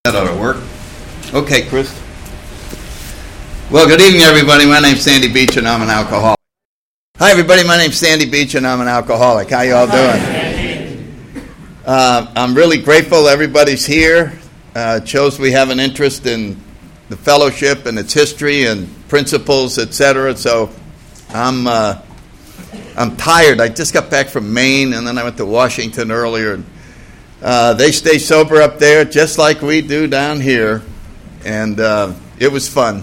That ought to work. Okay, Chris. Well, good evening, everybody. My name's Sandy Beach, and I'm an alcoholic. Hi, everybody. My name's Sandy Beach, and I'm an alcoholic. How you all doing? I'm really grateful everybody's here. It shows we have an interest in the fellowship and its history and principles, etc. So I'm tired. I just got back from Maine, and then I went to Washington earlier. They stay sober up there just like we do down here, and it was fun.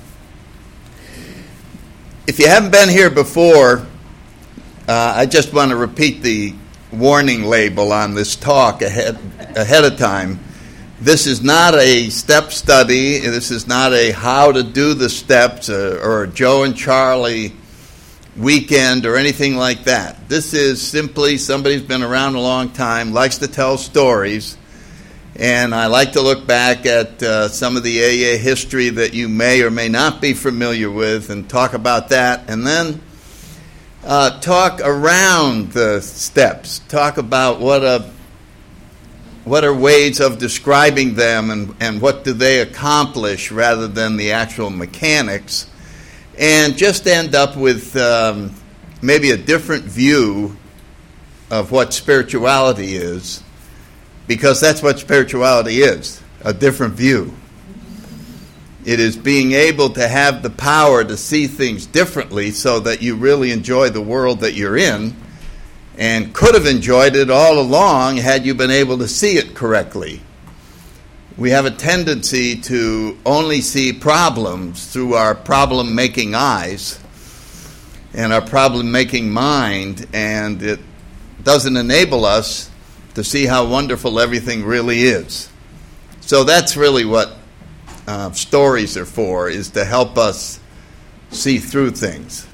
If you haven't been here before, I just want to repeat the warning label on this talk ahead of time. This is not a step study. This is not a how to do the steps or a Joe and Charlie weekend or anything like that. This is simply somebody who's been around a long time, likes to tell stories, and I like to look back at some of the AA history that you may or may not be familiar with and talk about that, and then talk around the steps, talk about what are ways of describing them and what do they accomplish rather than the actual mechanics, and just end up with maybe a different view of what spirituality is, because that's what spirituality is, a different view. It is being able to have the power to see things differently so that you really enjoy the world that you're in, and could have enjoyed it all along had you been able to see it correctly. We have a tendency to only see problems through our problem-making eyes and our problem-making mind, and it doesn't enable us to see how wonderful everything really is. So that's really what stories are for, is to help us see through things.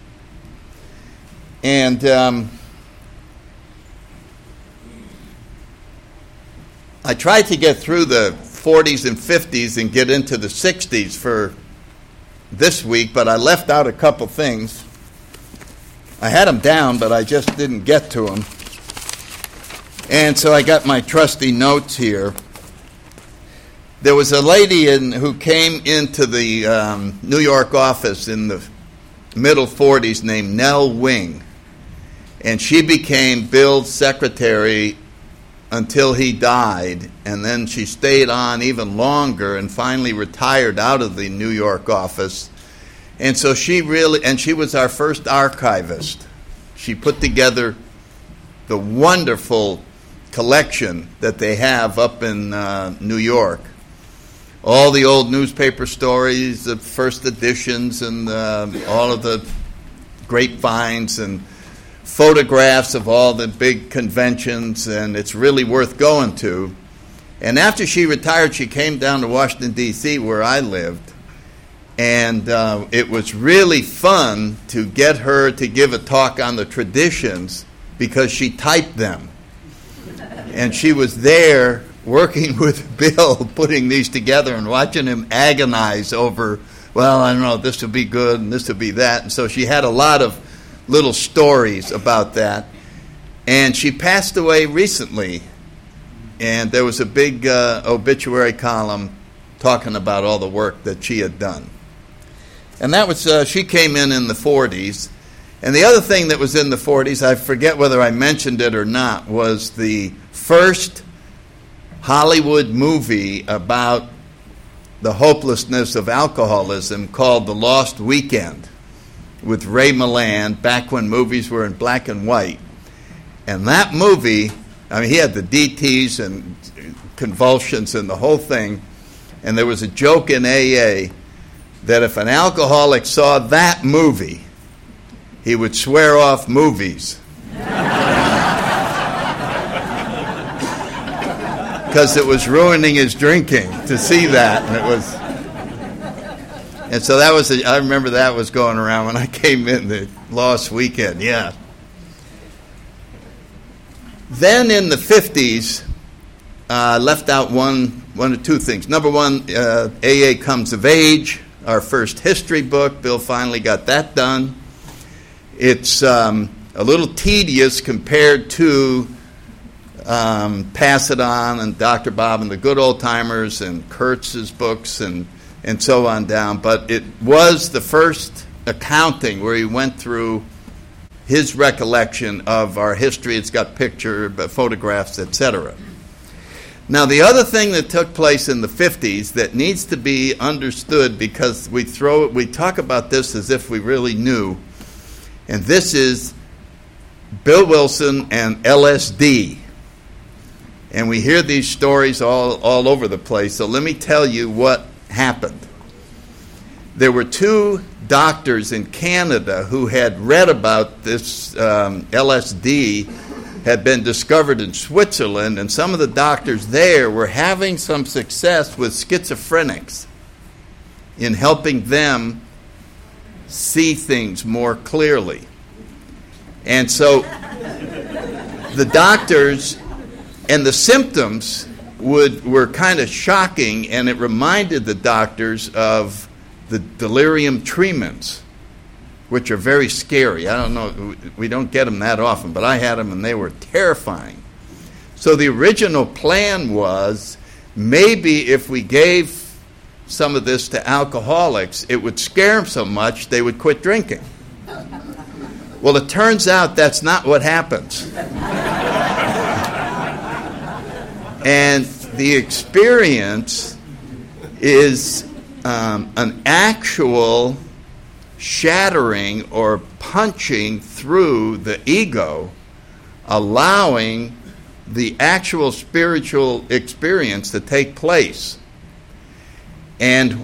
And I tried to get through the 40s and 50s and get into the 60s for this week, but I left out a couple things. I had them down, but I just didn't get to them. And so I got my trusty notes here. There was a lady who came into the New York office in the middle 40s named Nell Wing, and she became Bill's secretary until he died, and then she stayed on even longer and finally retired out of the New York office. And so she was our first archivist. She put together the wonderful collection that they have up in New York. All the old newspaper stories, the first editions, and all of the grapevines and photographs of all the big conventions, and it's really worth going to. And after she retired, she came down to Washington, D.C., where I lived, and it was really fun to get her to give a talk on the traditions because she typed them. And she was there working with Bill, putting these together and watching him agonize over, well, I don't know, this would be good and this would be that. And so she had a lot of little stories about that. And she passed away recently, and there was a big obituary column talking about all the work that she had done. And that was, she came in the 40s. And the other thing that was in the 40s, I forget whether I mentioned it or not, was the first Hollywood movie about the hopelessness of alcoholism called The Lost Weekend, with Ray Milland, back when movies were in black and white. And that movie, I mean, he had the DTs and convulsions and the whole thing, and there was a joke in AA that if an alcoholic saw that movie, he would swear off movies. Because it was ruining his drinking to see that, and so that was, I remember that was going around when I came in, the Lost Weekend, yeah. Then in the 50s, left out one or two things. Number one, AA Comes of Age, our first history book. Bill finally got that done. It's a little tedious compared to Pass It On and Dr. Bob and the Good Old Timers and Kurtz's books and so on down. But it was the first accounting where he went through his recollection of our history. It's got photographs, etc. Now, the other thing that took place in the 50s that needs to be understood, because we talk about this as if we really knew, and this is Bill Wilson and LSD. And we hear these stories all over the place, so let me tell you what happened. There were two doctors in Canada who had read about this LSD had been discovered in Switzerland, and some of the doctors there were having some success with schizophrenics in helping them see things more clearly. And so the doctors and the symptoms were kind of shocking, and it reminded the doctors of the delirium tremens, which are very scary. I don't know, we don't get them that often, but I had them and they were terrifying. So the original plan was maybe if we gave some of this to alcoholics, it would scare them so much they would quit drinking. Well, it turns out that's not what happens. And the experience is an actual shattering or punching through the ego, allowing the actual spiritual experience to take place. And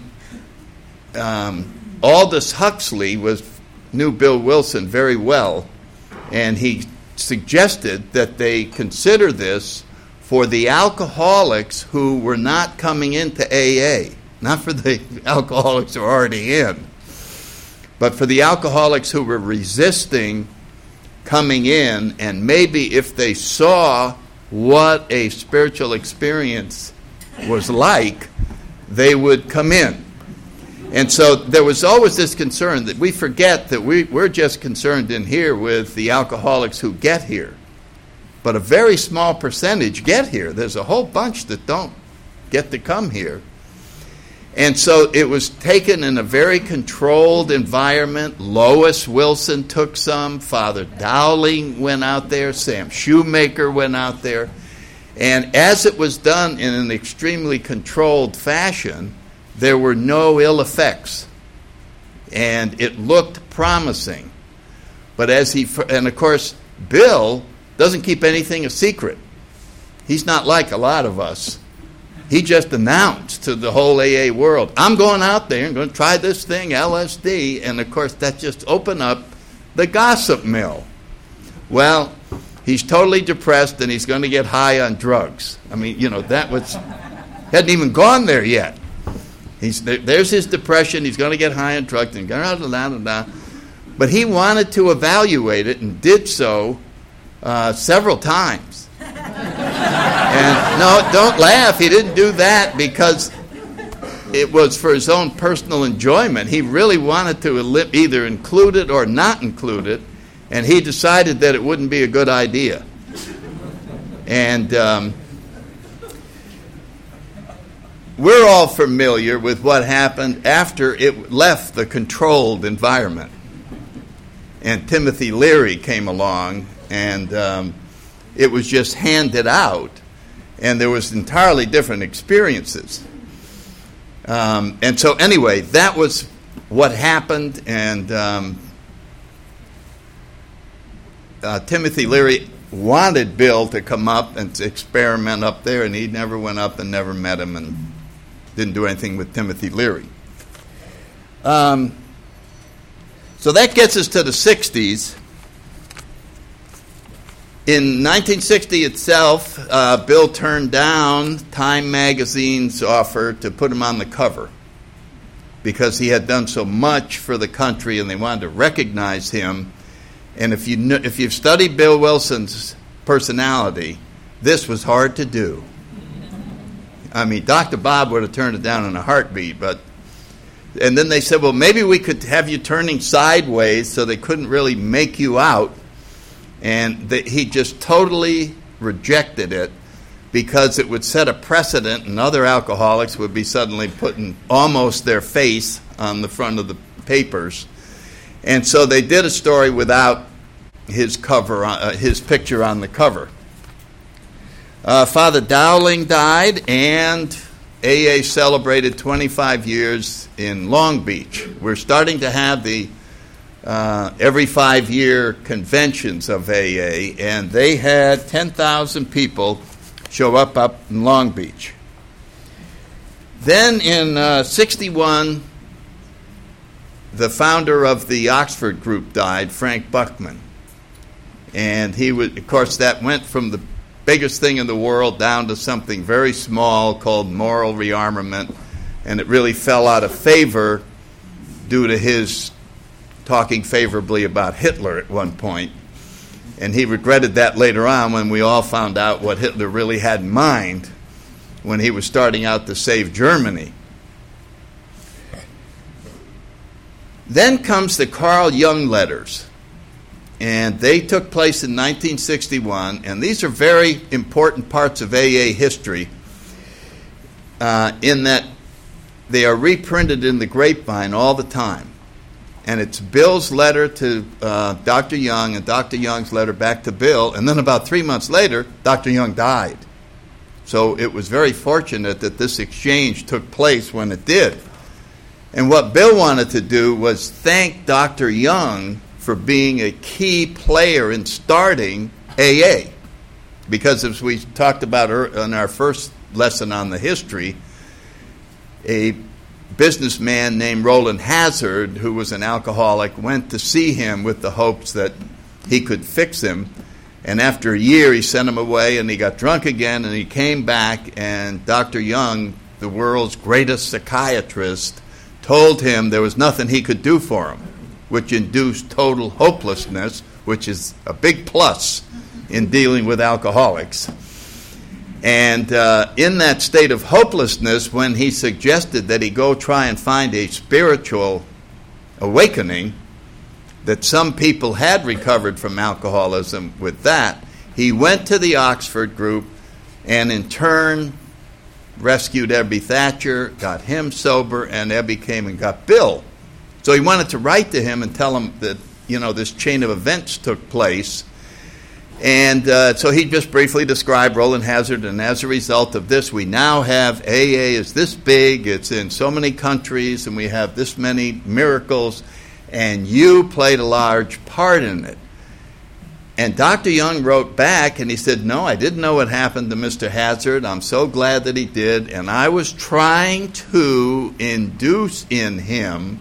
Aldous Huxley knew Bill Wilson very well, and he suggested that they consider this for the alcoholics who were not coming into AA, not for the alcoholics who are already in, but for the alcoholics who were resisting coming in, and maybe if they saw what a spiritual experience was like, they would come in. And so there was always this concern that we forget that we're just concerned in here with the alcoholics who get here. But a very small percentage get here. There's a whole bunch that don't get to come here. And so it was taken in a very controlled environment. Lois Wilson took some. Father Dowling went out there. Sam Shoemaker went out there. And as it was done in an extremely controlled fashion, there were no ill effects. And it looked promising. But and of course, Bill doesn't keep anything a secret. He's not like a lot of us. He just announced to the whole AA world, I'm going out there and going to try this thing, LSD. And, of course, that just opened up the gossip mill. Well, he's totally depressed and he's going to get high on drugs. I mean, hadn't even gone there yet. There's his depression. He's going to get high on drugs. And but he wanted to evaluate it and did so several times. And no, don't laugh. He didn't do that because it was for his own personal enjoyment. He really wanted to either include it or not include it, and he decided that it wouldn't be a good idea. And we're all familiar with what happened after it left the controlled environment. And Timothy Leary came along, and it was just handed out, and there was entirely different experiences. And so anyway, that was what happened, and Timothy Leary wanted Bill to come up and experiment up there, and he never went up and never met him and didn't do anything with Timothy Leary. So that gets us to the 60s. In 1960 itself, Bill turned down Time magazine's offer to put him on the cover because he had done so much for the country and they wanted to recognize him. And if you've studied Bill Wilson's personality, this was hard to do. I mean, Dr. Bob would have turned it down in a heartbeat, and then they said, well, maybe we could have you turning sideways so they couldn't really make you out. And he just totally rejected it because it would set a precedent, and other alcoholics would be suddenly putting almost their face on the front of the papers. And so they did a story without his picture on the cover. Father Dowling died, and AA celebrated 25 years in Long Beach. We're starting to have the every 5-year conventions of AA, and they had 10,000 people show up in Long Beach. Then in 61, the founder of the Oxford group died, Frank Buckman. And he would, of course, that went from the biggest thing in the world down to something very small called moral rearmament, and it really fell out of favor due to his talking favorably about Hitler at one point. And he regretted that later on when we all found out what Hitler really had in mind when he was starting out to save Germany. Then comes the Carl Jung letters, and they took place in 1961, and these are very important parts of AA history in that they are reprinted in the Grapevine all the time. And it's Bill's letter to Dr. Jung and Dr. Jung's letter back to Bill, and then about 3 months later, Dr. Jung died. So it was very fortunate that this exchange took place when it did. And what Bill wanted to do was thank Dr. Jung for being a key player in starting AA. Because as we talked about in our first lesson on the history, a businessman named Roland Hazard, who was an alcoholic, went to see him with the hopes that he could fix him. And after a year, he sent him away, and he got drunk again, and he came back, and Dr. Jung, the world's greatest psychiatrist, told him there was nothing he could do for him, which induced total hopelessness, which is a big plus in dealing with alcoholics. And in that state of hopelessness, when he suggested that he go try and find a spiritual awakening, that some people had recovered from alcoholism with that, he went to the Oxford group and in turn rescued Ebby Thatcher, got him sober, and Ebby came and got Bill. So he wanted to write to him and tell him that, this chain of events took place. And so he just briefly described Roland Hazard, and as a result of this, we now have AA is this big, it's in so many countries, and we have this many miracles, and you played a large part in it. And Dr. Jung wrote back, and he said, no, I didn't know what happened to Mr. Hazard. I'm so glad that he did, and I was trying to induce in him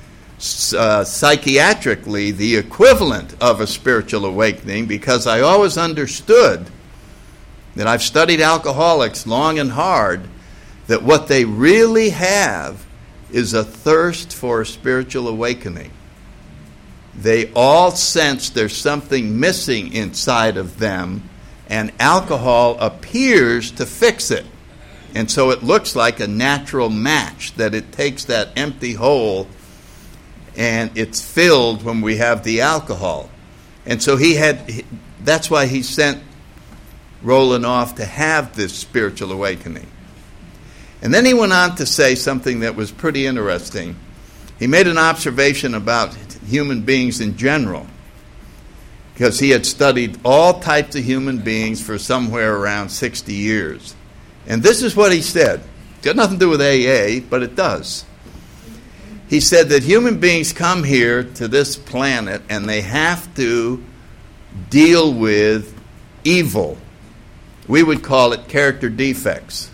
psychiatrically the equivalent of a spiritual awakening, because I always understood that I've studied alcoholics long and hard, that what they really have is a thirst for a spiritual awakening. They all sense there's something missing inside of them, and alcohol appears to fix it. And so it looks like a natural match, that it takes that empty hole and it's filled when we have the alcohol. And so that's why he sent Roland off to have this spiritual awakening. And then he went on to say something that was pretty interesting. He made an observation about human beings in general, because he had studied all types of human beings for somewhere around 60 years. And this is what he said. It's got nothing to do with AA, but it does. He said that human beings come here to this planet and they have to deal with evil. We would call it character defects.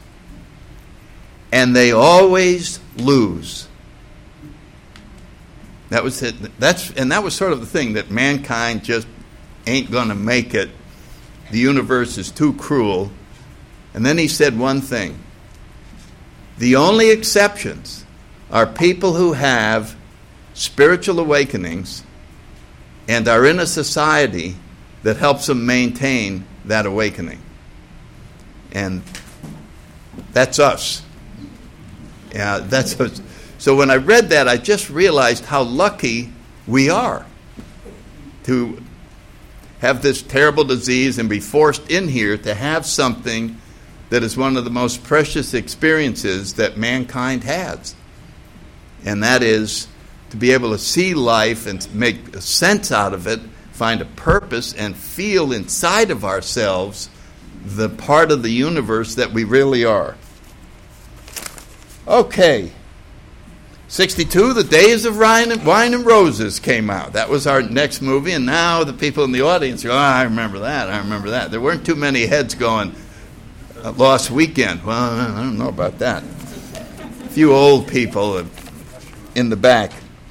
And they always lose. That was it. That was sort of the thing, that mankind just ain't going to make it. The universe is too cruel. And then he said one thing. The only exceptions are people who have spiritual awakenings and are in a society that helps them maintain that awakening. And that's us. Yeah, that's us. So when I read that, I just realized how lucky we are. have this terrible disease and be forced in here to have something that is one of the most precious experiences that mankind has. And that is to be able to see life and make sense out of it, find a purpose, and feel inside of ourselves the part of the universe that we really are. Okay. 62, The Days of Wine and Roses came out. That was our next movie, and now the people in the audience go, I remember that. There weren't too many heads going, Lost Weekend. Well, I don't know about that. A few old people in the back.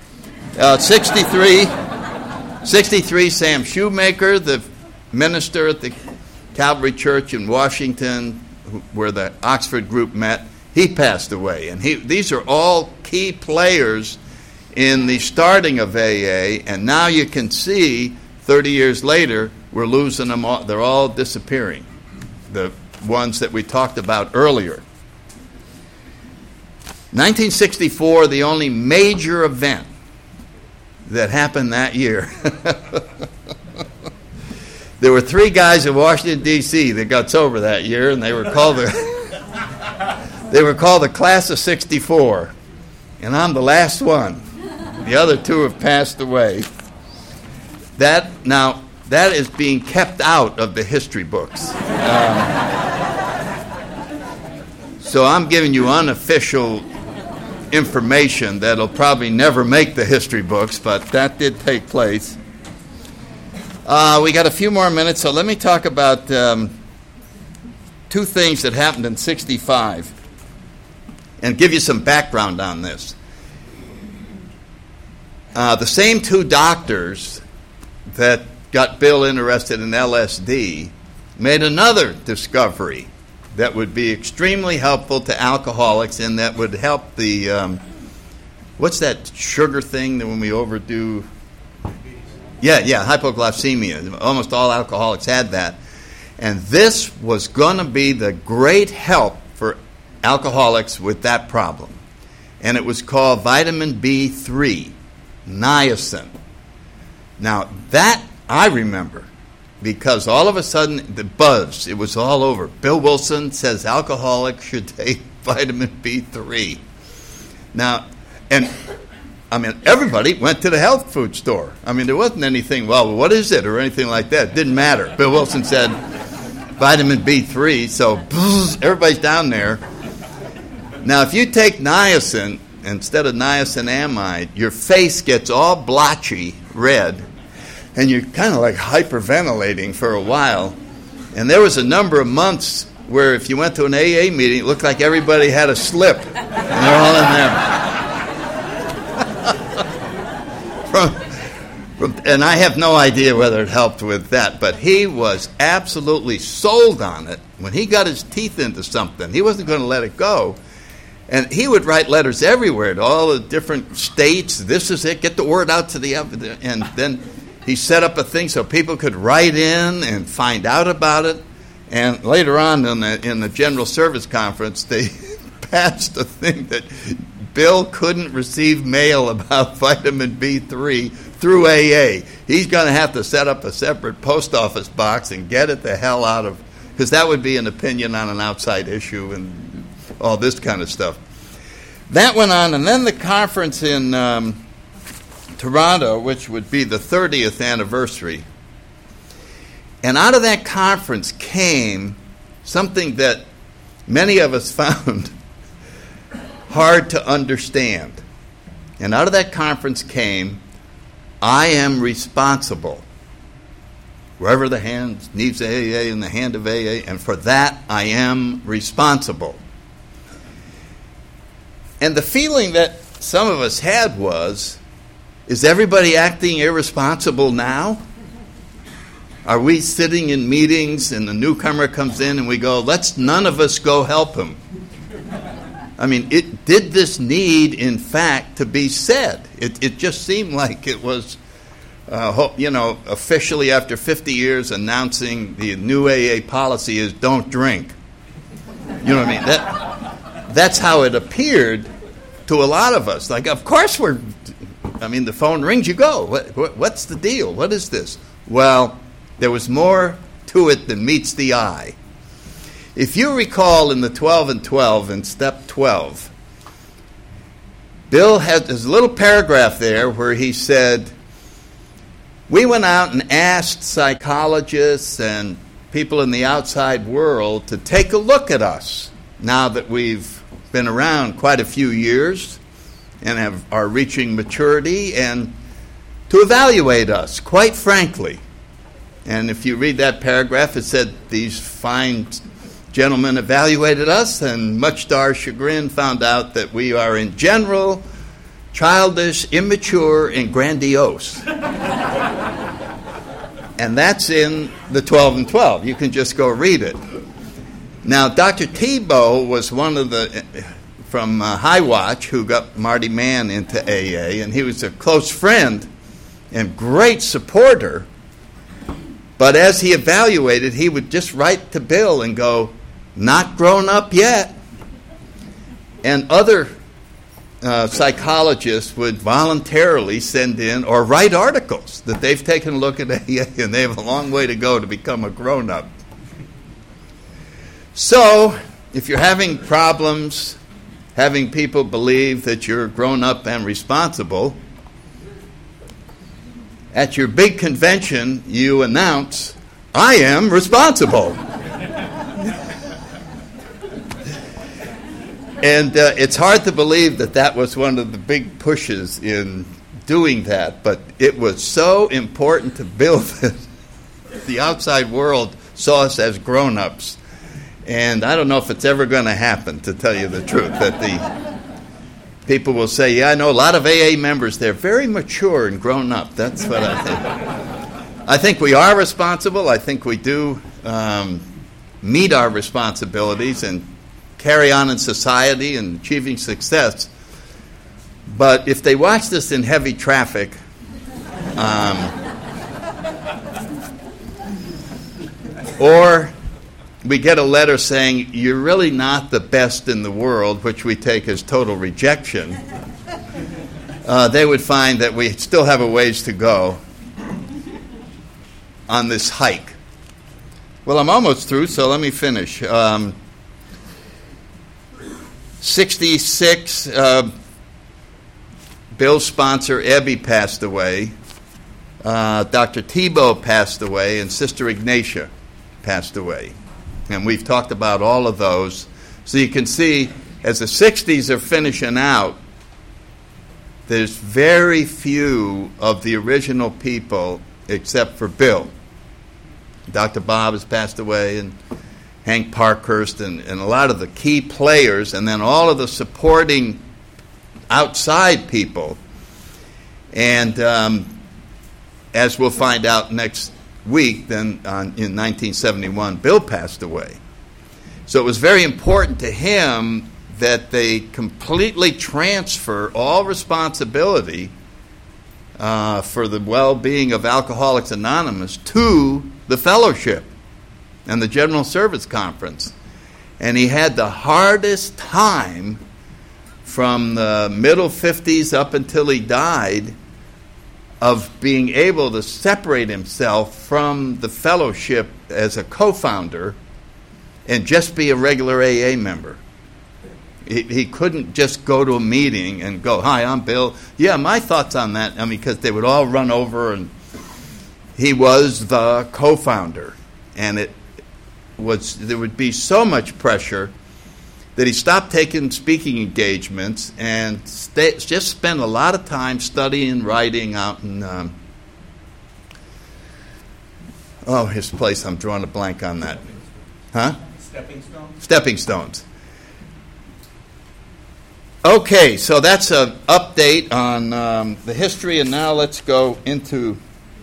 63, Sam Shoemaker, the minister at the Calvary Church in Washington, where the Oxford group met, he passed away. And these are all key players in the starting of AA, and now you can see 30 years later, we're losing them all. They're all disappearing, the ones that we talked about earlier. 1964, the only major event that happened that year. There were 3 guys in Washington, D.C. that got sober that year, and they were called the Class of 64. And I'm the last one. The other 2 have passed away. That is being kept out of the history books. So I'm giving you unofficial information that'll probably never make the history books, but that did take place. We got a few more minutes, so let me talk about 2 things that happened in 65 and give you some background on this. The same 2 doctors that got Bill interested in LSD made another discovery that would be extremely helpful to alcoholics, and that would help the, what's that sugar thing that when we overdo? Yeah, hypoglycemia. Almost all alcoholics had that. And this was going to be the great help for alcoholics with that problem. And it was called vitamin B3, niacin. Now, that I remember, because all of a sudden, the buzz, it was all over. Bill Wilson says alcoholics should take vitamin B3. Now, everybody went to the health food store. There wasn't anything, well, what is it, or anything like that. It didn't matter. Bill Wilson said vitamin B3, so everybody's down there. Now, if you take niacin instead of niacinamide, your face gets all blotchy red, and you're kind of like hyperventilating for a while. And there was a number of months where if you went to an AA meeting, it looked like everybody had a slip, and they're all in there. And I have no idea whether it helped with that, but he was absolutely sold on it. When he got his teeth into something, he wasn't going to let it go. And he would write letters everywhere to all the different states. This is it. Get the word out to the... And then he set up a thing so people could write in and find out about it. And later on in the General Service Conference, they passed a thing that Bill couldn't receive mail about vitamin B3 through AA. He's going to have to set up a separate post office box and get it the hell out of... Because that would be an opinion on an outside issue and all this kind of stuff. That went on, and then the conference in Toronto, which would be the 30th anniversary. And out of that conference came something that many of us found hard to understand. And out of that conference came, I am responsible. Wherever the hand needs AA in the hand of AA, and for that I am responsible. And the feeling that some of us had was, is everybody acting irresponsible now? Are we sitting in meetings and the newcomer comes in and we go, let's none of us go help him? Did this need, in fact, to be said? It just seemed like it was, officially after 50 years announcing the new AA policy is don't drink. You know what I mean? That's how it appeared to a lot of us. Like, of course the phone rings, you go. What's the deal? What is this? Well, There was more to it than meets the eye. If you recall in the 12 and 12, in step 12, Bill had this little paragraph there where he said, we went out and asked psychologists and people in the outside world to take a look at us now that we've been around quite a few years and are reaching maturity, and to evaluate us, quite frankly. And if you read that paragraph, it said these fine gentlemen evaluated us, and much to our chagrin found out that we are in general childish, immature, and grandiose. And that's in the 12 and 12. You can just go read it. Now, Dr. Tebow was one of the, from High Watch, who got Marty Mann into AA, and he was a close friend and great supporter. But as he evaluated, he would just write to Bill and go, not grown up yet. And other psychologists would voluntarily send in or write articles that they've taken a look at AA and they have a long way to go to become a grown-up. So, if you're having problems having people believe that you're grown-up and responsible, at your big convention you announce, I am responsible. And it's hard to believe that that was one of the big pushes in doing that, but it was so important to Bill that the outside world saw us as grown-ups. And I don't know if it's ever going to happen, to tell you the truth, that the people will say, yeah, I know a lot of AA members, they're very mature and grown up. That's what I think. I think we are responsible. I think we do meet our responsibilities and carry on in society and achieving success. But if they watch this in heavy traffic, or we get a letter saying, you're really not the best in the world, which we take as total rejection, they would find that we still have a ways to go on this hike. Well, I'm almost through, so let me finish. 66, Bill's sponsor, Ebby, passed away. Dr. Tebow passed away, and Sister Ignatia passed away. And we've talked about all of those. So you can see, as the 60s are finishing out, there's very few of the original people except for Bill. Dr. Bob has passed away, and Hank Parkhurst, and a lot of the key players, and then all of the supporting outside people. And as we'll find out next week, then in 1971, Bill passed away. So it was very important to him that they completely transfer all responsibility for the well-being of Alcoholics Anonymous to the fellowship and the General Service Conference. And he had the hardest time from the middle 50s up until he died of being able to separate himself from the fellowship as a co-founder and just be a regular AA member. He couldn't just go to a meeting and go, hi, I'm Bill. Yeah, my thoughts on that. I mean, because they would all run over, and he was the co-founder. And there would be so much pressure that he stopped taking speaking engagements and just spent a lot of time studying, writing out in, his place, I'm drawing a blank on that. Huh? Stepping Stones. Okay, so that's an update on the history, and now let's go into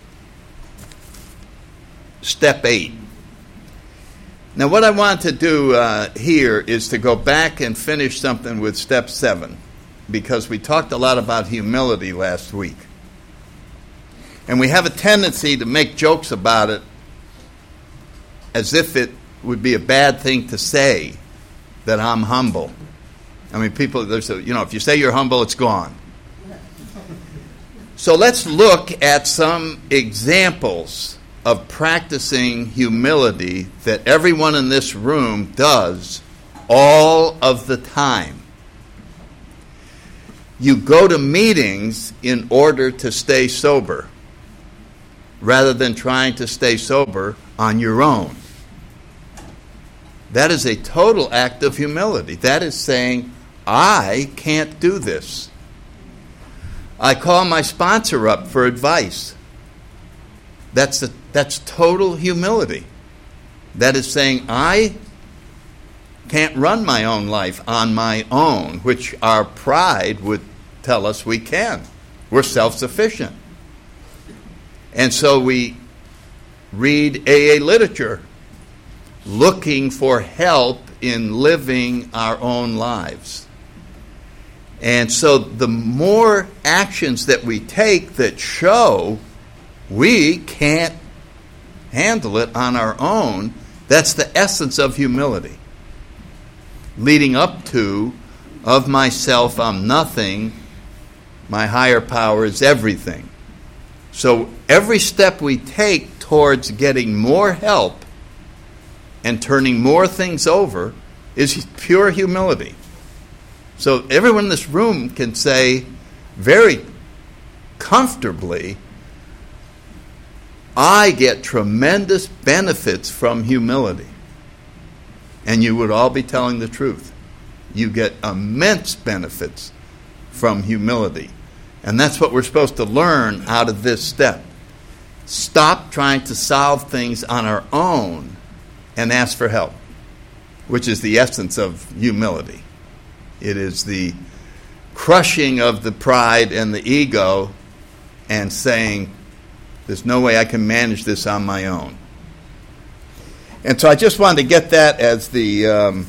step 8. Now, what I want to do here is to go back and finish something with step 7, because we talked a lot about humility last week. And we have a tendency to make jokes about it as if it would be a bad thing to say that I'm humble. I mean, people, if you say you're humble, it's gone. So let's look at some examples of practicing humility that everyone in this room does all of the time. You go to meetings in order to stay sober, rather than trying to stay sober on your own. That is a total act of humility. That is saying, I can't do this. I call my sponsor up for advice. That's total humility. That is saying, I can't run my own life on my own, which our pride would tell us we can. We're self-sufficient. And so we read AA literature, looking for help in living our own lives. And so the more actions that we take that show we can't handle it on our own, that's the essence of humility. Leading up to, of myself I'm nothing, my higher power is everything. So every step we take towards getting more help and turning more things over is pure humility. So everyone in this room can say very comfortably, I get tremendous benefits from humility. And you would all be telling the truth. You get immense benefits from humility. And that's what we're supposed to learn out of this step. Stop trying to solve things on our own and ask for help, which is the essence of humility. It is the crushing of the pride and the ego and saying, there's no way I can manage this on my own. And so I just wanted to get that as the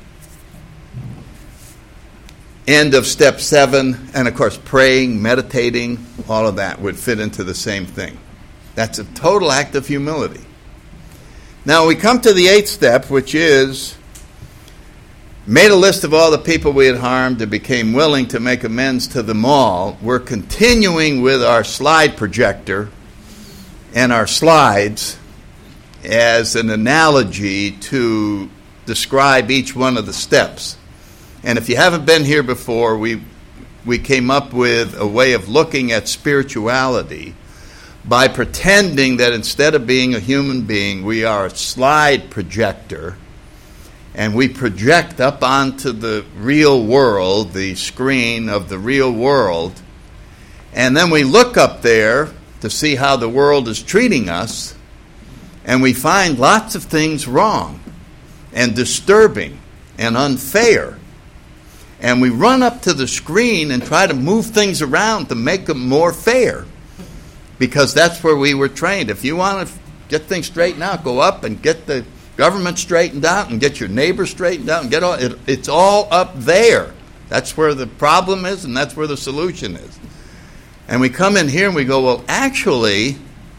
end of step 7. And of course, praying, meditating, all of that would fit into the same thing. That's a total act of humility. Now we come to the 8th step, which is made a list of all the people we had harmed and became willing to make amends to them all. We're continuing with our slide projector and our slides as an analogy to describe each one of the steps. And if you haven't been here before, we came up with a way of looking at spirituality by pretending that instead of being a human being, we are a slide projector, and we project up onto the real world, the screen of the real world, and then we look up there to see how the world is treating us, and we find lots of things wrong and disturbing and unfair. And we run up to the screen and try to move things around to make them more fair, because that's where we were trained. If you want to get things straightened out, go up and get the government straightened out and get your neighbors straightened out and get all it's all up there. That's where the problem is, and that's where the solution is. And we come in here and we go, well, actually,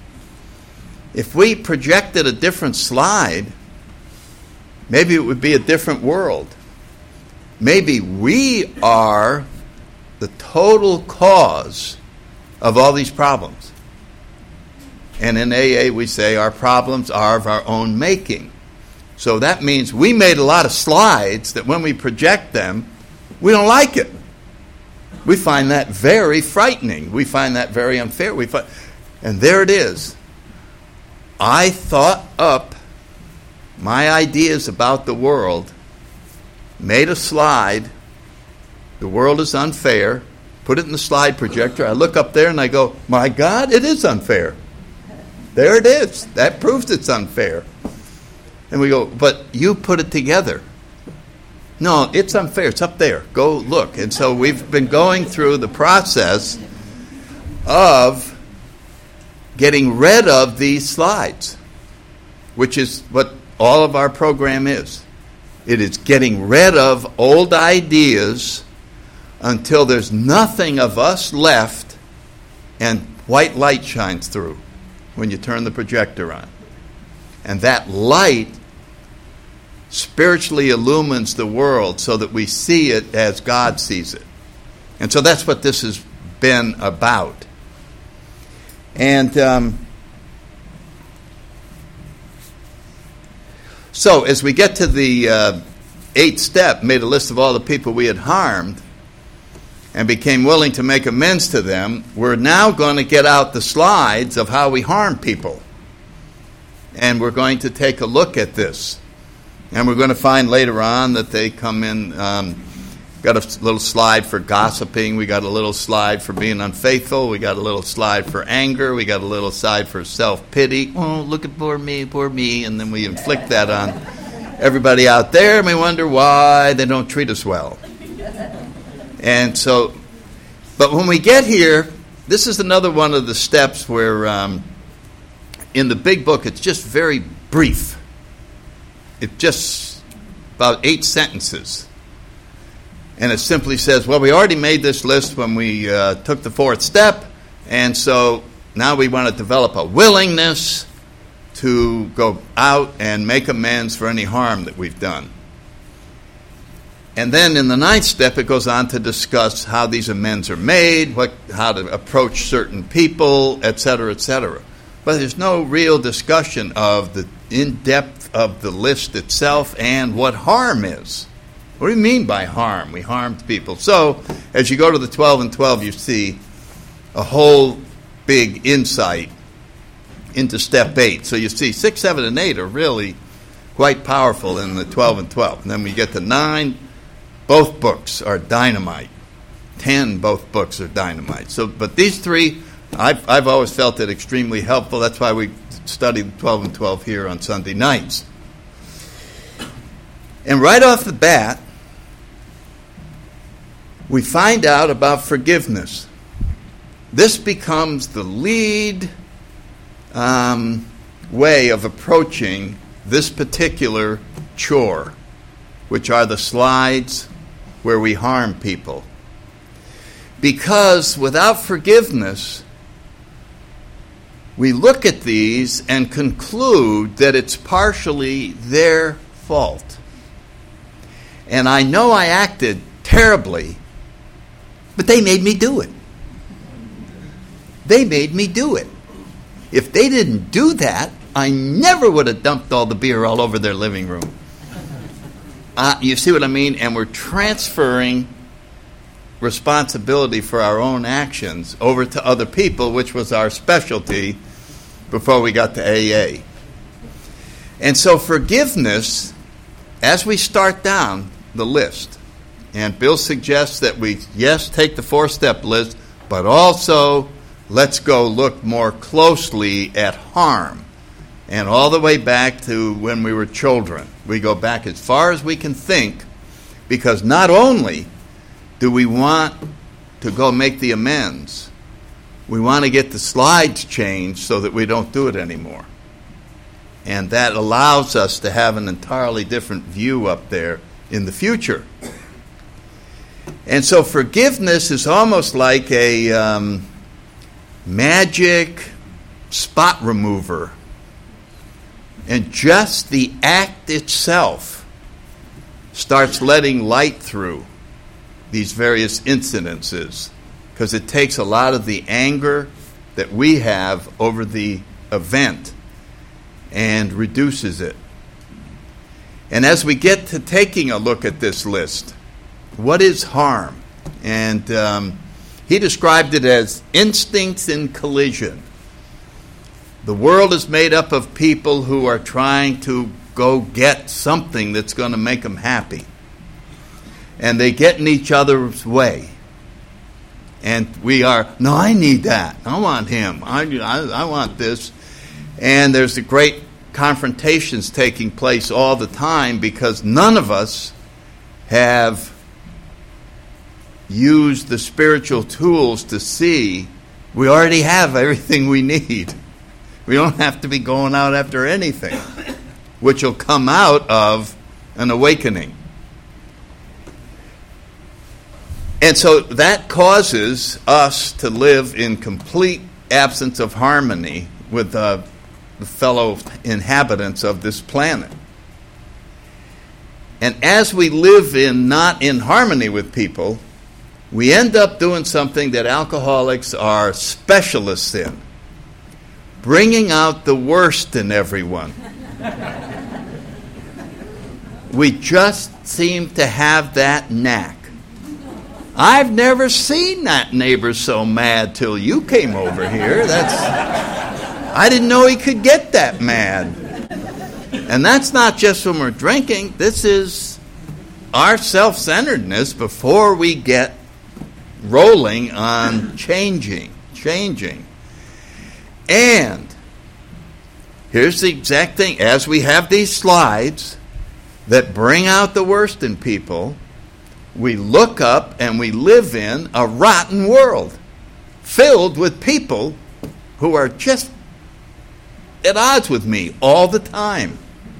if we projected a different slide, maybe it would be a different world. Maybe we are the total cause of all these problems. And in AA we say our problems are of our own making. So that means we made a lot of slides that when we project them, we don't like it. We find that very frightening. We find that very unfair. And there it is. I thought up my ideas about the world, made a slide, the world is unfair, put it in the slide projector, I look up there and I go, my God, it is unfair. There it is. That proves it's unfair. And we go, but you put it together. No, it's unfair. It's up there. Go look. And so we've been going through the process of getting rid of these slides, which is what all of our program is. It is getting rid of old ideas until there's nothing of us left and white light shines through when you turn the projector on. And that light spiritually illumines the world so that we see it as God sees it. And so that's what this has been about. And So as we get to the eighth step, made a list of all the people we had harmed and became willing to make amends to them, we're now going to get out the slides of how we harm people. And we're going to take a look at this. And we're going to find later on that they come in, got a little slide for gossiping, we got a little slide for being unfaithful, we got a little slide for anger, we got a little slide for self-pity. Oh, look at poor me, and then we inflict that on everybody out there, and we wonder why they don't treat us well. And so, but when we get here, this is another one of the steps where in the big book it's just very brief. It's just about 8 sentences. And it simply says, well, we already made this list when we took the 4th step, and so now we want to develop a willingness to go out and make amends for any harm that we've done. And then in the 9th step, it goes on to discuss how these amends are made, how to approach certain people, etc., etc. But there's no real discussion of the in-depth of the list itself and what harm is. What do you mean by harm? We harmed people. So, as you go to the 12 and 12, you see a whole big insight into step 8. So you see 6, 7, and 8 are really quite powerful in the 12 and 12. And then we get to 9, both books are dynamite. 10, both books are dynamite. So, but these 3, I've always felt it extremely helpful. That's why we study the 12 and 12 here on Sunday nights. And right off the bat, we find out about forgiveness. This becomes the lead way of approaching this particular chore, which are the slides where we harm people. Because without forgiveness, we look at these and conclude that it's partially their fault. And I know I acted terribly, but they made me do it. They made me do it. If they didn't do that, I never would have dumped all the beer all over their living room. You see what I mean? And we're transferring responsibility for our own actions over to other people, which was our specialty before we got to AA. And so forgiveness, as we start down the list, and Bill suggests that we, yes, take the 4-step list, but also let's go look more closely at harm. And all the way back to when we were children. We go back as far as we can think, because not only do we want to go make the amends, we want to get the slides changed so that we don't do it anymore. And that allows us to have an entirely different view up there in the future. And so forgiveness is almost like a magic spot remover. And just the act itself starts letting light through these various incidences, because it takes a lot of the anger that we have over the event and reduces it. And as we get to taking a look at this list, what is harm? And he described it as instincts in collision. The world is made up of people who are trying to go get something that's going to make them happy. And they get in each other's way. And we are, no, I need that. I want him. I want this. And there's the great confrontations taking place all the time, because none of us have used the spiritual tools to see we already have everything we need. We don't have to be going out after anything, which will come out of an awakening. And so that causes us to live in complete absence of harmony with the fellow inhabitants of this planet. And as we live not in harmony with people, we end up doing something that alcoholics are specialists in: bringing out the worst in everyone. We just seem to have that knack. I've never seen that neighbor so mad till you came over here. I didn't know he could get that mad. And that's not just when we're drinking. This is our self-centeredness before we get rolling on changing. And here's the exact thing. As we have these slides that bring out the worst in people, we look up and we live in a rotten world filled with people who are just at odds with me all the time.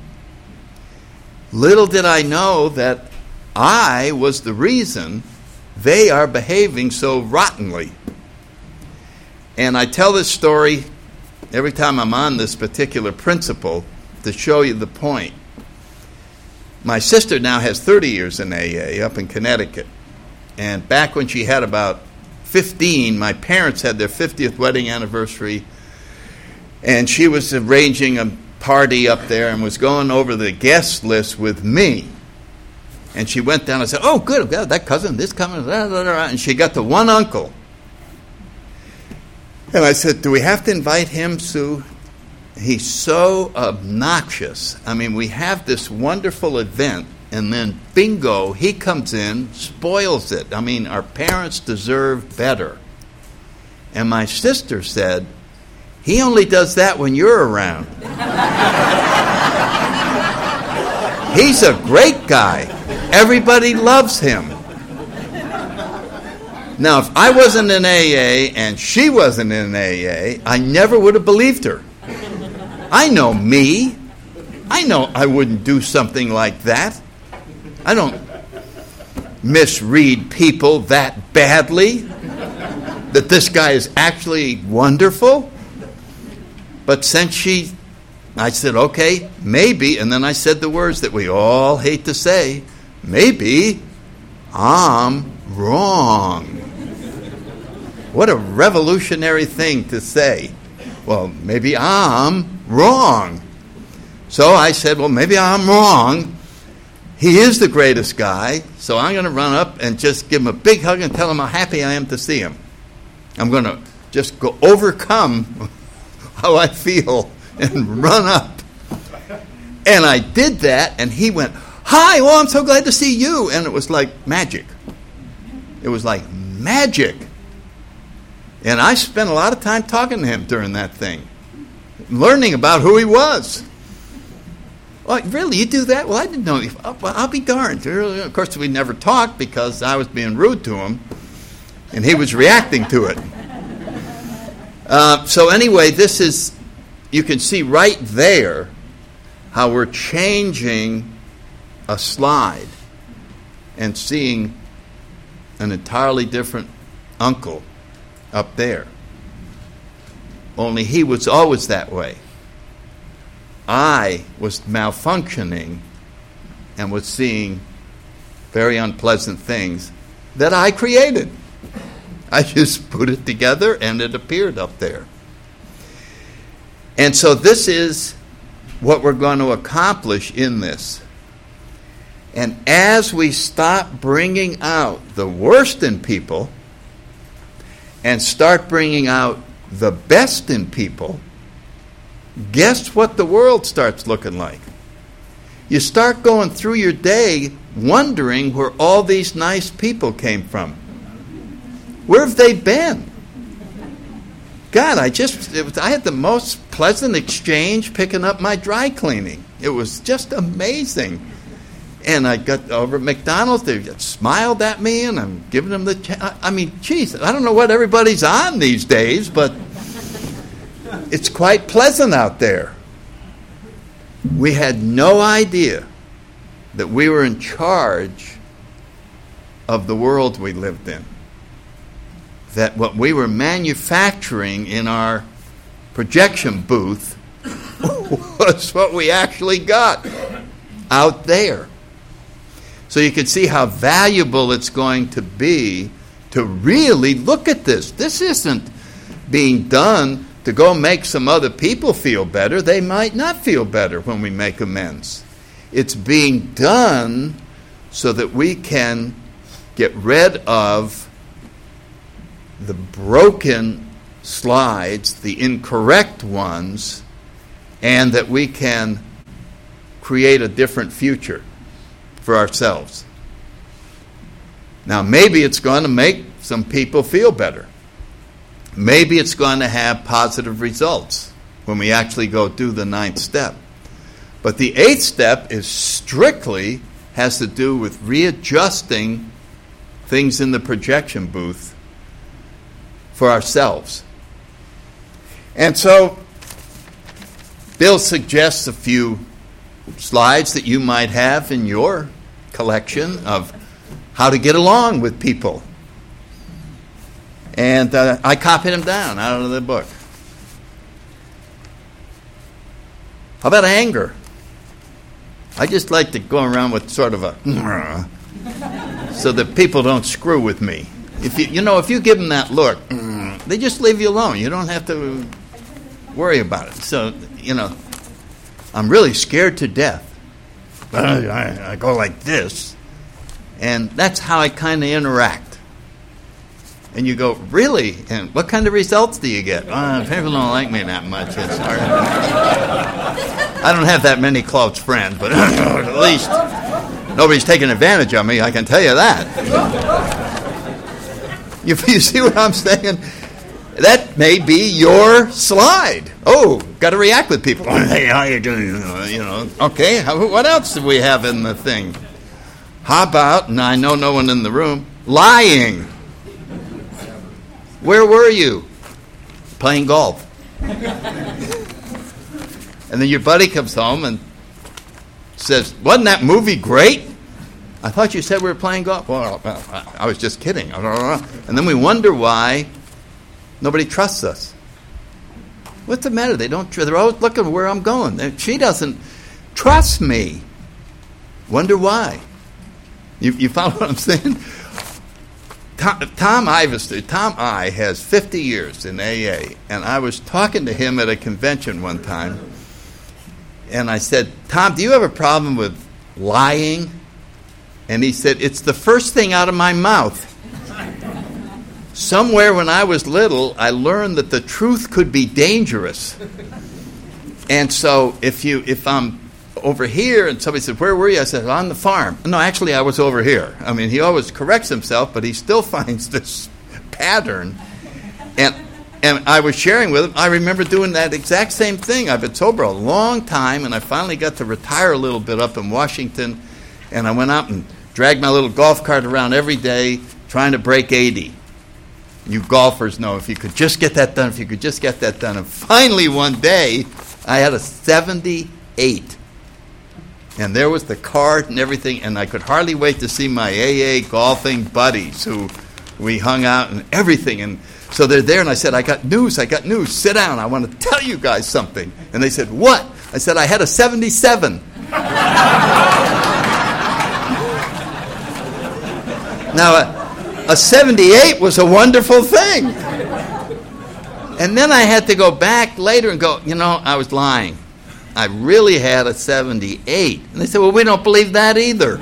Little did I know that I was the reason they are behaving so rottenly. And I tell this story every time I'm on this particular principle to show you the point. My sister now has 30 years in AA up in Connecticut. And back when she had about 15, my parents had their 50th wedding anniversary. And she was arranging a party up there and was going over the guest list with me. And she went down and said, oh, good, I've got that cousin, this coming, blah, blah, blah. And she got to one uncle. And I said, do we have to invite him, Sue? He's so obnoxious. I mean, we have this wonderful event, and then bingo, he comes in, spoils it. I mean, our parents deserve better. And my sister said, he only does that when you're around. He's a great guy. Everybody loves him. Now, if I wasn't in AA and she wasn't in AA, I never would have believed her. I know me. I know I wouldn't do something like that. I don't misread people that badly, that this guy is actually wonderful. But since I said, okay, maybe, and then I said the words that we all hate to say, maybe I'm wrong. What a revolutionary thing to say. Well, maybe I'm wrong. So I said, well, maybe I'm wrong. He is the greatest guy, so I'm going to run up and just give him a big hug and tell him how happy I am to see him. I'm going to just go overcome how I feel and run up. And I did that, and he went, hi, well, I'm so glad to see you. And it was like magic. It was like magic. And I spent a lot of time talking to him during that thing, learning about who he was. Well, really, you do that? Well, I didn't know. Well, I'll be darned. Of course, we never talked because I was being rude to him, and he was reacting to it. So anyway, this is, you can see right there how we're changing a slide and seeing an entirely different uncle up there. Only he was always that way. I was malfunctioning and was seeing very unpleasant things that I created. I just put it together and it appeared up there. And so this is what we're going to accomplish in this. And as we stop bringing out the worst in people and start bringing out the best in people, guess what the world starts looking like? You start going through your day wondering where all these nice people came from. Where have they been? God, I had the most pleasant exchange picking up my dry cleaning. It was just amazing. And I got over at McDonald's, they smiled at me, and I'm giving them geez, I don't know what everybody's on these days, but it's quite pleasant out there. We had no idea that we were in charge of the world we lived in. That what we were manufacturing in our projection booth was what we actually got out there. So you can see how valuable it's going to be to really look at this. This isn't being done to go make some other people feel better. They might not feel better when we make amends. It's being done so that we can get rid of the broken slides, the incorrect ones, and that we can create a different future for ourselves. Now, maybe it's going to make some people feel better. Maybe it's going to have positive results when we actually go do the 9th step. But the 8th step is strictly has to do with readjusting things in the projection booth for ourselves. And so Bill suggests a few slides that you might have in your collection of how to get along with people. And I copied them down out of the book. How about anger? I just like to go around with sort of a so that people don't screw with me. If you give them that look, they just leave you alone. You don't have to worry about it. So, I'm really scared to death. But I go like this. And that's how I kind of interact. And you go, really? And what kind of results do you get? People don't like me that much. It's hard. I don't have that many close friends, but at least nobody's taking advantage of me, I can tell you that. You see what I'm saying? That may be your slide. Oh, got to react with people. Hey, how you doing? Okay, what else do we have in the thing? How about, and I know no one in the room, lying. Where were you? Playing golf. And then your buddy comes home and says, wasn't that movie great? I thought you said we were playing golf. Well, I was just kidding. And then we wonder why nobody trusts us. What's the matter? They're always looking where I'm going. She doesn't trust me. Wonder why. You follow what I'm saying? Tom I has 50 years in AA, and I was talking to him at a convention one time, and I said, Tom, do you have a problem with lying? And he said, it's the first thing out of my mouth. Somewhere when I was little, I learned that the truth could be dangerous. And so if I'm over here and somebody said, where were you? I said, on the farm. No, actually, I was over here. I mean, he always corrects himself, but he still finds this pattern. And I was sharing with him, I remember doing that exact same thing. I've been sober a long time, and I finally got to retire a little bit up in Washington, and I went out and dragged my little golf cart around every day trying to break 80. You golfers know, if you could just get that done, And finally one day, I had a 78. And there was the cart and everything, and I could hardly wait to see my AA golfing buddies who we hung out and everything. And so they're there, and I said, I got news. Sit down. I want to tell you guys something. And they said, what? I said, I had a 77. Now, a 78 was a wonderful thing. And then I had to go back later and go, I was lying. I really had a 78. And they said, well, we don't believe that either.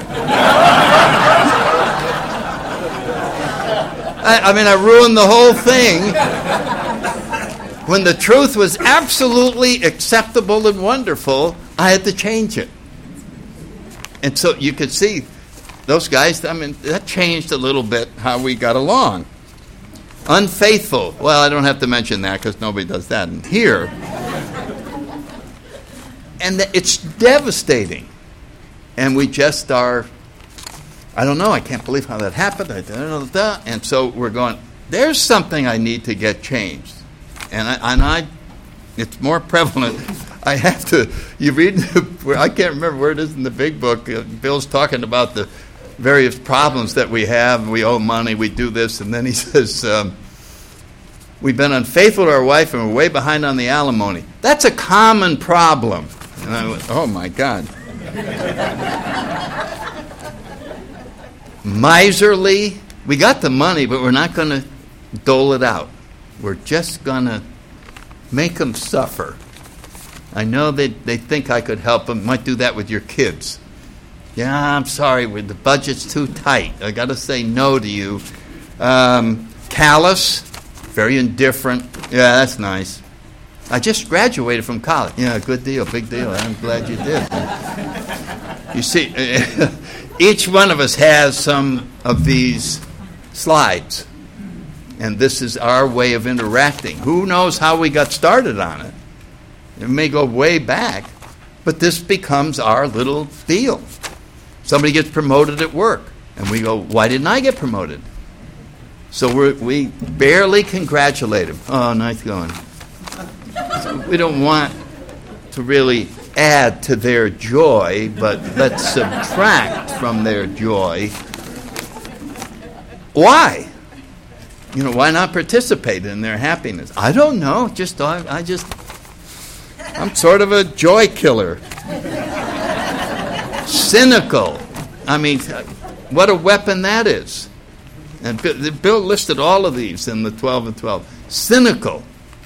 I ruined the whole thing when the truth was absolutely acceptable and wonderful. I had to change it. And so you could see those guys, that changed a little bit how we got along. Unfaithful. Well, I don't have to mention that because nobody does that in here. And it's devastating. And we just are, I don't know, I can't believe how that happened. And so we're going, there's something I need to get changed. And it's more prevalent. I have to, you read, I can't remember where it is in the big book. Bill's talking about the various problems that we have. We owe money, we do this. And then he says, we've been unfaithful to our wife and we're way behind on the alimony. That's a common problem. And I went, oh my God. Miserly. We got the money, but we're not going to dole it out. We're just going to make them suffer. I know they think I could help them. Might do that with your kids. Yeah, I'm sorry, the budget's too tight. I got to say no to you. Callous, very indifferent. Yeah, that's nice. I just graduated from college. Yeah, good deal, big deal. I'm glad you did. You see, each one of us has some of these slides. And this is our way of interacting. Who knows how we got started on it? It may go way back, but this becomes our little deal. Somebody gets promoted at work, and we go, why didn't I get promoted? So we barely congratulate him. Oh, nice going. So we don't want to really add to their joy, but let's subtract from their joy. Why? Why not participate in their happiness? I don't know. I'm sort of a joy killer. Cynical. I mean, what a weapon that is. And Bill listed all of these in the 12 and 12. Cynical.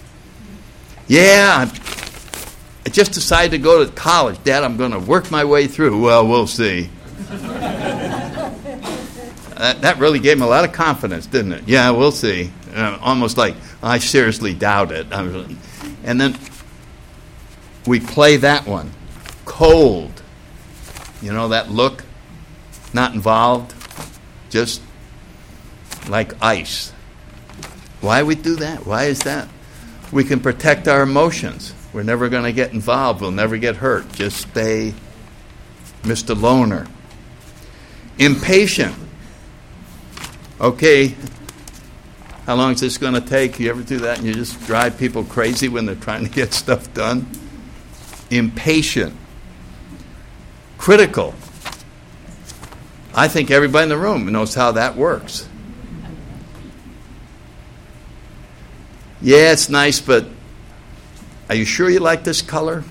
Yeah, I just decided to go to college. Dad, I'm going to work my way through. Well, we'll see. That really gave him a lot of confidence, didn't it? Yeah, we'll see. Almost like, I seriously doubt it. And then we play that one. Cold. That look? Not involved. Just like ice. Why we do that? Why is that? We can protect our emotions. We're never going to get involved. We'll never get hurt. Just stay Mr. Loner. Impatient. Okay, how long is this going to take? You ever do that and you just drive people crazy when they're trying to get stuff done? Impatient. Critical. I think everybody in the room knows how that works. Yeah, it's nice, but are you sure you like this color?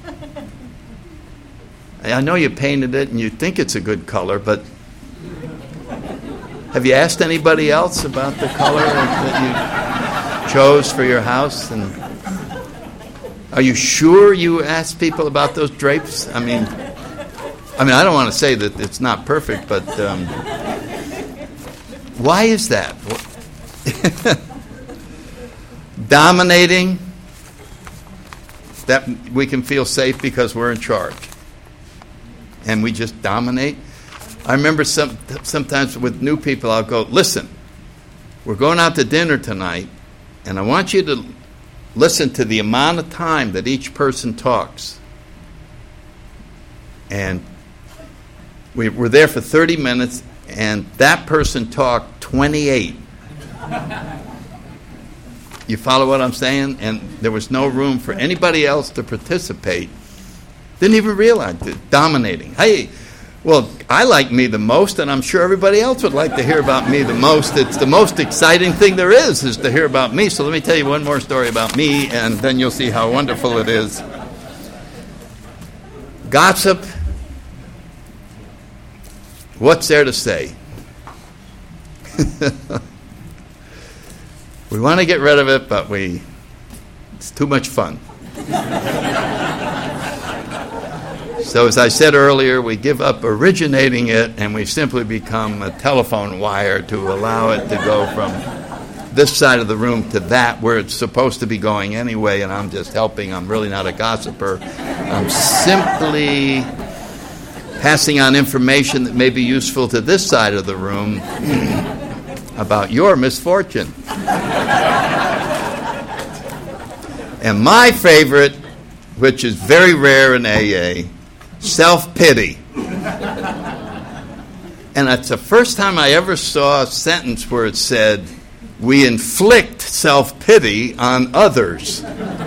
I know you painted it and you think it's a good color, but have you asked anybody else about the color that you chose for your house? And are you sure you asked people about those drapes? I mean, I don't want to say that it's not perfect, but why is that? Dominating. That we can feel safe because we're in charge. And we just dominate. I remember sometimes with new people, I'll go, listen, we're going out to dinner tonight, and I want you to listen to the amount of time that each person talks. And we were there for 30 minutes, and that person talked 28. You follow what I'm saying? And there was no room for anybody else to participate. Didn't even realize it. Dominating. Hey, well, I like me the most, and I'm sure everybody else would like to hear about me the most. It's the most exciting thing there is to hear about me. So let me tell you one more story about me, and then you'll see how wonderful it is. Gossip. What's there to say? We want to get rid of it, but it's too much fun. So as I said earlier, we give up originating it, and we simply become a telephone wire to allow it to go from this side of the room to that, where it's supposed to be going anyway, and I'm just helping. I'm really not a gossiper. I'm simply passing on information that may be useful to this side of the room about your misfortune. And my favorite, which is very rare in AA, self-pity. And it's the first time I ever saw a sentence where it said, we inflict self-pity on others.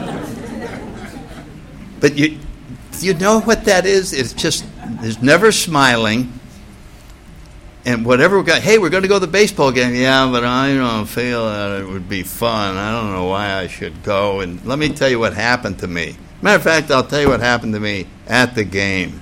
But you know what that is? It's just, there's never smiling. And whatever we got, hey, we're going to go to the baseball game. Yeah, but I don't feel that it would be fun. I don't know why I should go. And let me tell you what happened to me. Matter of fact, I'll tell you what happened to me at the game.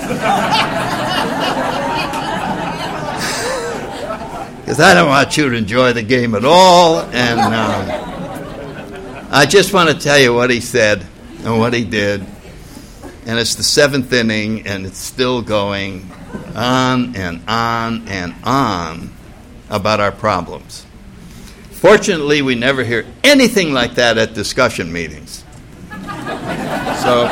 Because I don't want you to enjoy the game at all. And I just want to tell you what he said. and what he did. And it's the 7th inning, and it's still going on and on and on about our problems. Fortunately, we never hear anything like that at discussion meetings. So,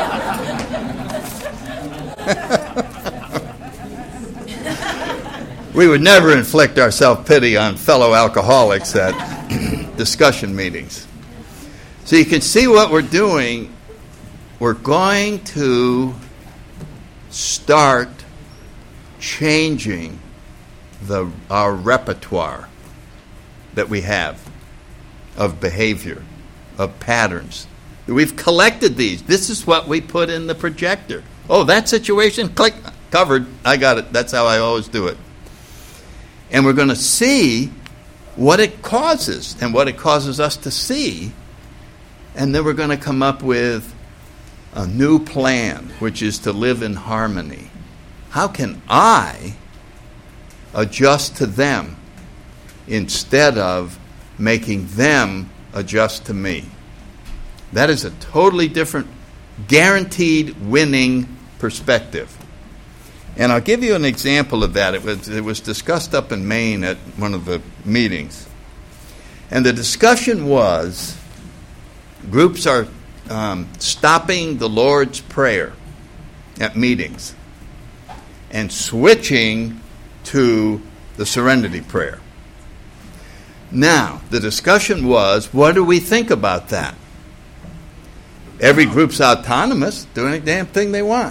we would never inflict our self-pity on fellow alcoholics at discussion meetings. So you can see what we're doing. We're going to start changing our repertoire that we have of behavior, of patterns. We've collected these. This is what we put in the projector. Oh, that situation, click, covered. I got it. That's how I always do it. And we're going to see what it causes and what it causes us to see. And then we're going to come up with a new plan, which is to live in harmony. How can I adjust to them instead of making them adjust to me? That is a totally different, guaranteed winning perspective. And I'll give you an example of that. It was discussed up in Maine at one of the meetings. And the discussion was, groups are stopping the Lord's Prayer at meetings and switching to the Serenity Prayer. Now, the discussion was, what do we think about that? Every group's autonomous, doing any damn thing they want.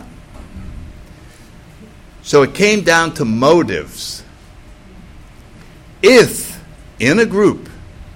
So it came down to motives. If, in a group,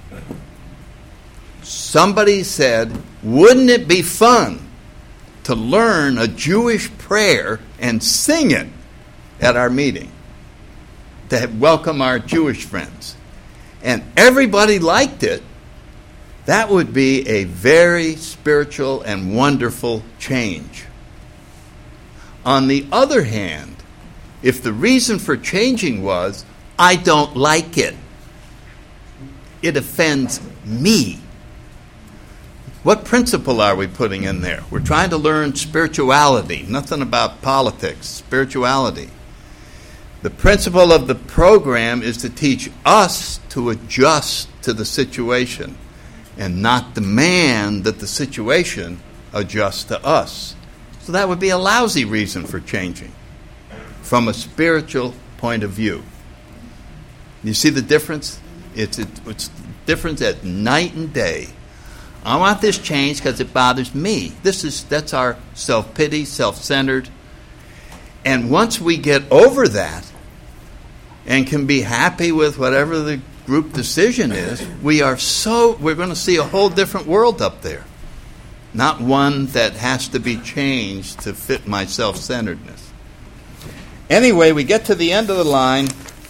somebody said, wouldn't it be fun to learn a Jewish prayer and sing it at our meeting to welcome our Jewish friends? And everybody liked it. That would be a very spiritual and wonderful change. On the other hand, if the reason for changing was, I don't like it, it offends me, what principle are we putting in there? We're trying to learn spirituality, nothing about politics, spirituality. The principle of the program is to teach us to adjust to the situation and not demand that the situation adjusts to us. So that would be a lousy reason for changing from a spiritual point of view. You see the difference? It's difference at night and day. I want this changed because it bothers me. That's our self-pity, self-centered. And once we get over that and can be happy with whatever the group decision is, we're going to see a whole different world up there. Not one that has to be changed to fit my self-centeredness. Anyway, we get to the end of the line,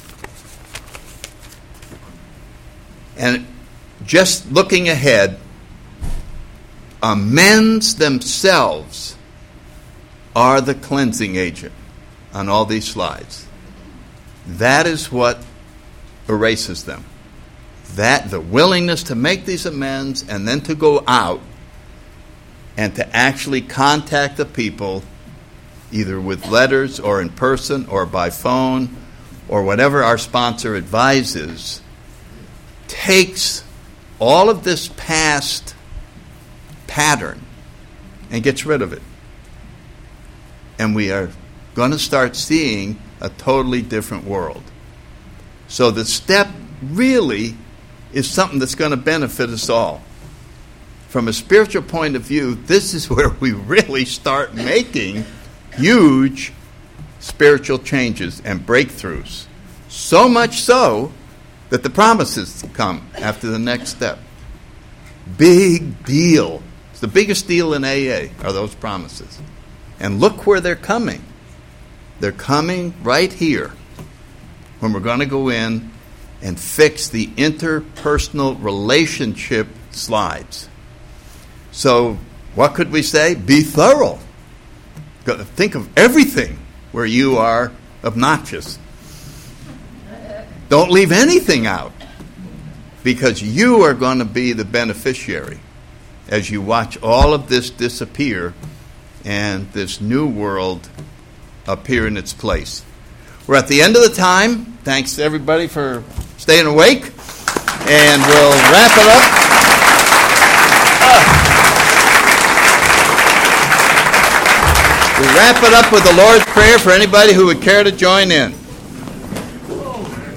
and just looking ahead, amends themselves are the cleansing agent on all these slides. That is what erases them. That the willingness to make these amends and then to go out and to actually contact the people either with letters or in person or by phone or whatever our sponsor advises, takes all of this past pattern and gets rid of it. And we are going to start seeing a totally different world. So the step really is something that's going to benefit us all. From a spiritual point of view, this is where we really start making huge spiritual changes and breakthroughs. So much so that the promises come after the next step. Big deal. It's the biggest deal in AA are those promises. And look where they're coming. They're coming right here when we're going to go in and fix the interpersonal relationship slides. So what could we say? Be thorough. Think of everything where you are obnoxious. Don't leave anything out, because you are going to be the beneficiary as you watch all of this disappear and this new world appear in its place. We're at the end of the time. Thanks to everybody for staying awake. And we'll wrap it up. We'll wrap it up with the Lord's Prayer for anybody who would care to join in.